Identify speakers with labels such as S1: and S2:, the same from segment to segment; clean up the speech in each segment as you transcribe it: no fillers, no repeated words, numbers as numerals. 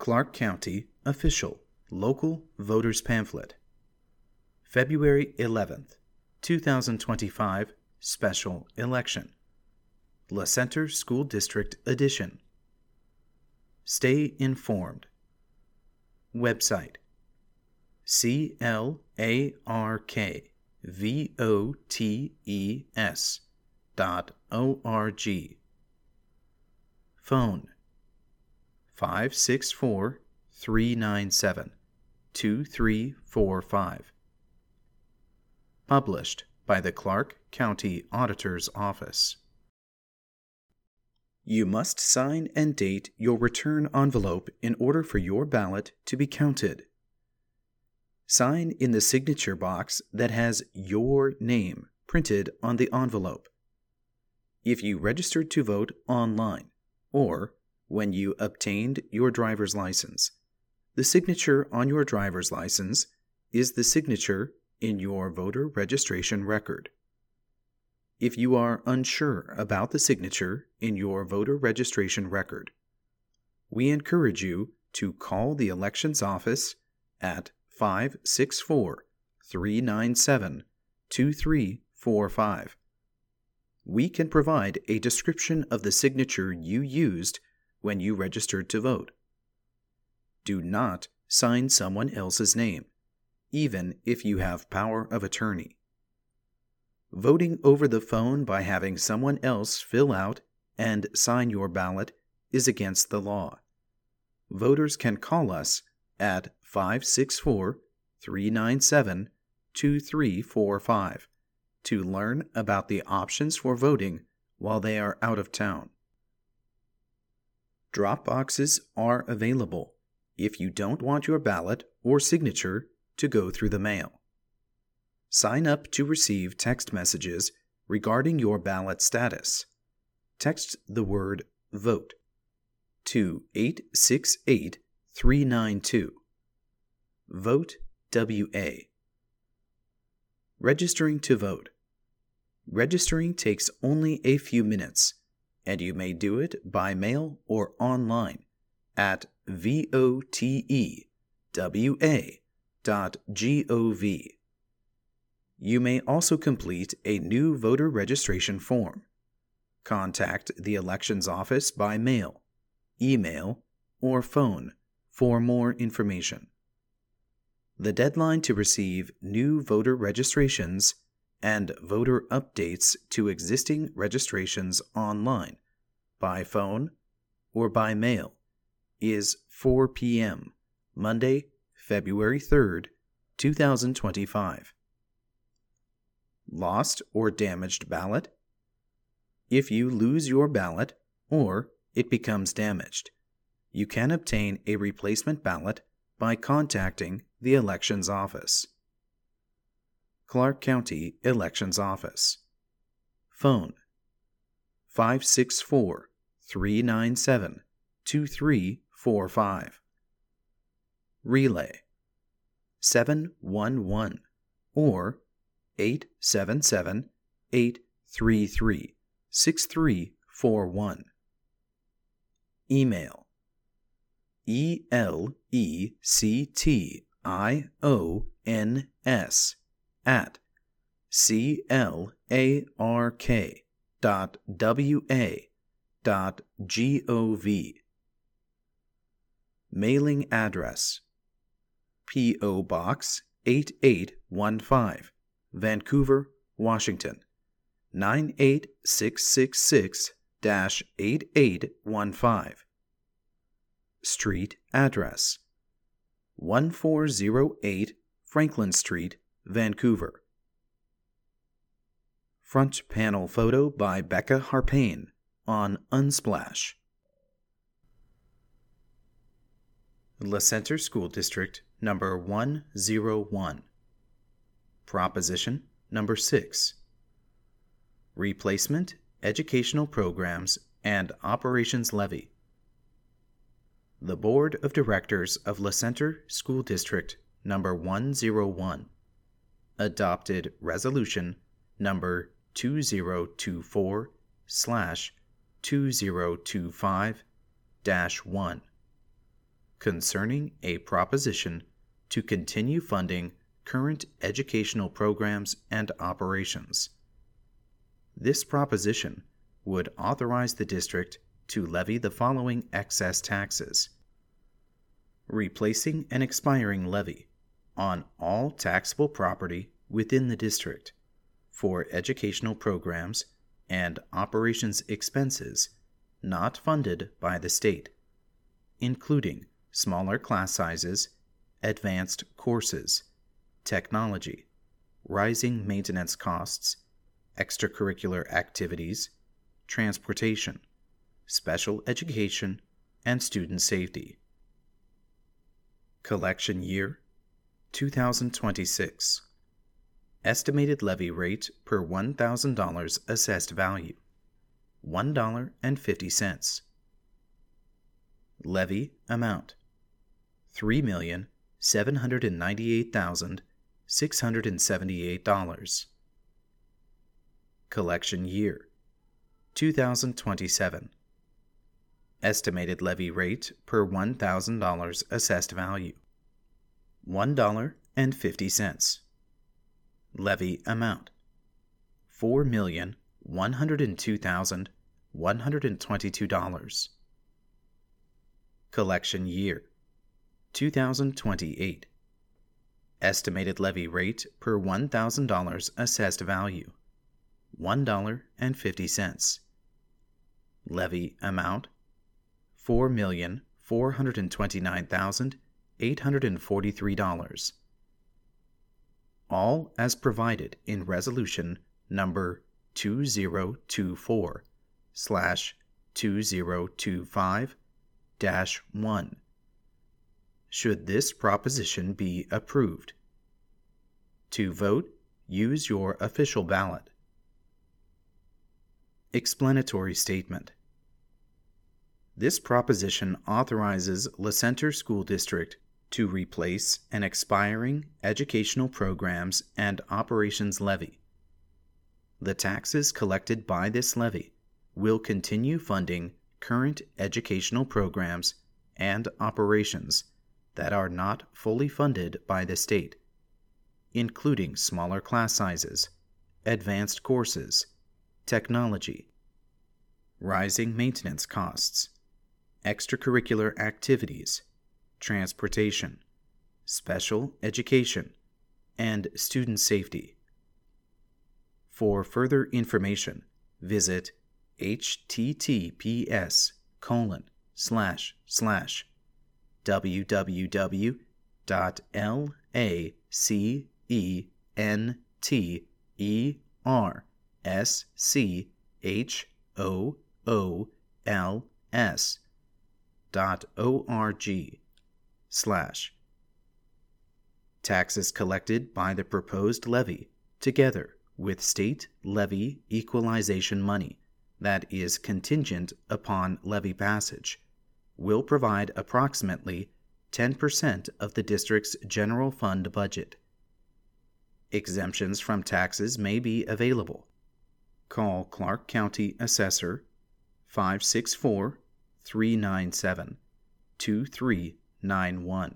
S1: Clark County Official Local Voters Pamphlet, February 11th, 2025 Special Election, La Center School District Edition. Stay informed. Website clarkvotes.org. Phone 564-397-2345. Published by the Clark County Auditor's Office. You must sign and date your return envelope in order for your ballot to be counted. Sign in the signature box that has your name printed on the envelope. If you registered to vote online, or when you obtained your driver's license, the signature on your driver's license is the signature in your voter registration record. If you are unsure about the signature in your voter registration record, we encourage you to call the elections office at 564-397-2345. We can provide a description of the signature you used when you registered to vote. Do not sign someone else's name, even if you have power of attorney. Voting over the phone by having someone else fill out and sign your ballot is against the law. Voters can call us at 564-397-2345 to learn about the options for voting while they are out of town. Drop boxes are available if you don't want your ballot or signature to go through the mail. Sign up to receive text messages regarding your ballot status. Text the word VOTE to 868-392. Vote WA. Registering to vote. Registering takes only a few minutes, and you may do it by mail or online at votewa.gov. You may also complete a new voter registration form. Contact the elections office by mail, email, or phone for more information. The deadline to receive new voter registrations and voter updates to existing registrations online, by phone, or by mail is 4 p.m., Monday, February 3rd, 2025. Lost or damaged ballot? If you lose your ballot or it becomes damaged, you can obtain a replacement ballot by contacting the elections office. Clark County Elections Office. Phone 564-397-2345. Relay 711 or 877-833-6341. Email elections@clark.wa.gov. Mailing address P.O. Box 8815, Vancouver, Washington 98666-8815. Street address 1408 Franklin Street, Vancouver. Front panel photo by Becca Harpain on Unsplash. La Center School District Number 101. Proposition Number 6. Replacement Educational Programs and Operations Levy. The Board of Directors of La Center School District Number 101 adopted Resolution Number 2024/2025-1, concerning a proposition to continue funding current educational programs and operations. This proposition would authorize the district to levy the following excess taxes: replacing an expiring levy on all taxable property within the district for educational programs and operations expenses not funded by the state, including smaller class sizes, advanced courses, technology, rising maintenance costs, extracurricular activities, transportation, special education, and student safety. Collection year 2026. Estimated levy rate per $1,000 assessed value $1.50. Levy amount $3,798,678. Collection year 2027. Estimated levy rate per $1,000 assessed value $1.50. Levy amount $4,102,122. Collection year 2028. Estimated levy rate per $1,000 assessed value $1.50. Levy amount $4,429,843. All as provided in Resolution Number 2024/2025-1. Should this proposition be approved. To vote, use your official ballot. Explanatory Statement. This proposition authorizes LaCentre School District to replace an expiring educational programs and operations levy. The taxes collected by this levy will continue funding current educational programs and operations that are not fully funded by the state, including smaller class sizes, advanced courses, technology, rising maintenance costs, extracurricular activities, transportation, special education, and student safety. For further information, visit https://www.lacentschools.org/ Taxes collected by the proposed levy, together with state levy equalization money that is contingent upon levy passage, will provide approximately 10% of the district's general fund budget. Exemptions from taxes may be available. Call Clark County Assessor 564-397-2391.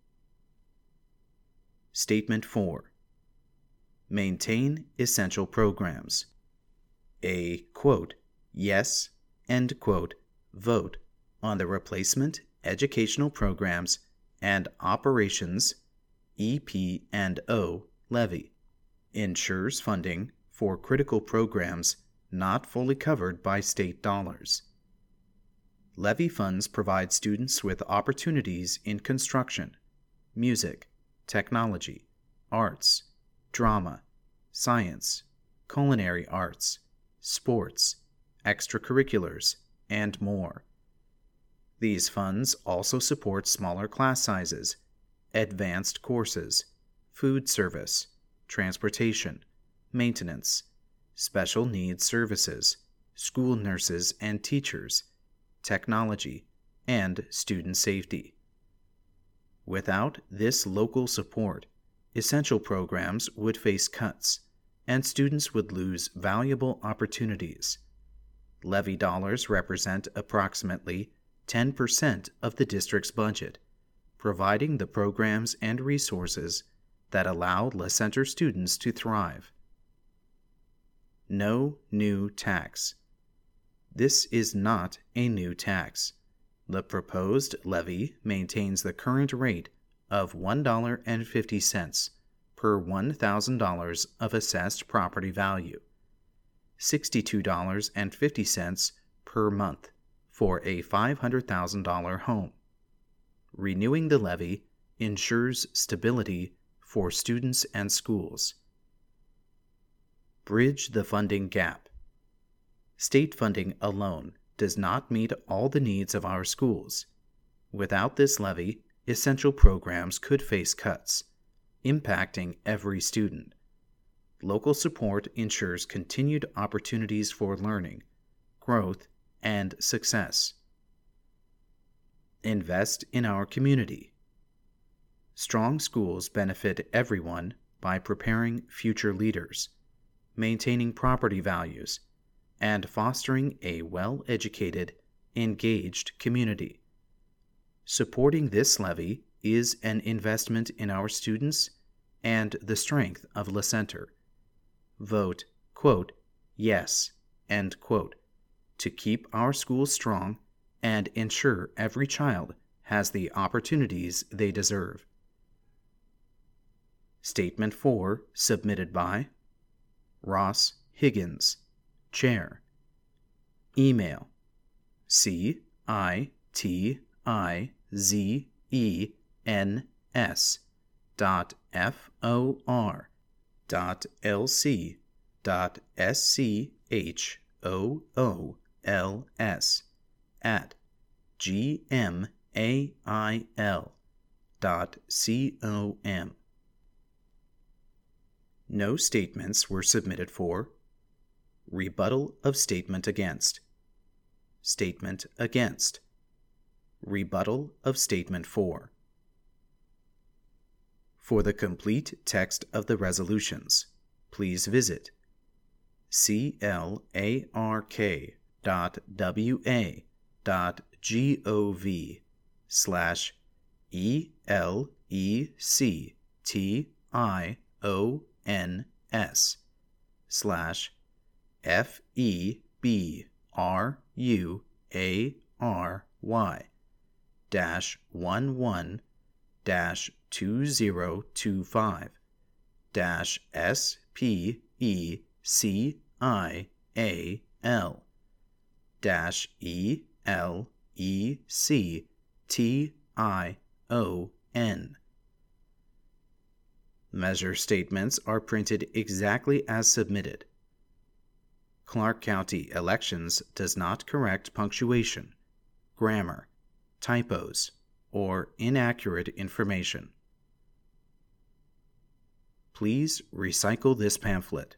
S1: Statement 4. Maintain essential programs. A, quote, yes, end quote, vote on the replacement educational programs and operations EP&O levy ensures funding for critical programs not fully covered by state dollars. Levy funds provide students with opportunities in construction, music, technology, arts, drama, science, culinary arts, sports, extracurriculars, and more. These funds also support smaller class sizes, advanced courses, food service, transportation, maintenance, special needs services, school nurses and teachers, technology, and student safety. Without this local support, essential programs would face cuts, and students would lose valuable opportunities. Levy dollars represent approximately 10% of the district's budget, providing the programs and resources that allow LaCentre students to thrive. No new tax. This is not a new tax. The proposed levy maintains the current rate of $1.50 per $1,000 of assessed property value, $62.50 per month for a $500,000 home. Renewing the levy ensures stability for students and schools. Bridge the funding gap. State funding alone does not meet all the needs of our schools. Without this levy, essential programs could face cuts, impacting every student. Local support ensures continued opportunities for learning, growth, and success. Invest in our community. Strong schools benefit everyone by preparing future leaders, maintaining property values, and fostering a well-educated, engaged community. Supporting this levy is an investment in our students and the strength of LaCentre. Vote, quote, yes, end quote, to keep our schools strong and ensure every child has the opportunities they deserve. Statement 4, submitted by Ross Higgins, Chair. Email cititz.for.gmail.com. No statements were submitted for rebuttal of statement against, statement against, rebuttal of statement for. For the complete text of the resolutions, please visit CLARK-2022-SPECIAL. Measure statements are printed exactly as submitted. Clark County Elections does not correct punctuation, grammar, typos, or inaccurate information. Please recycle this pamphlet.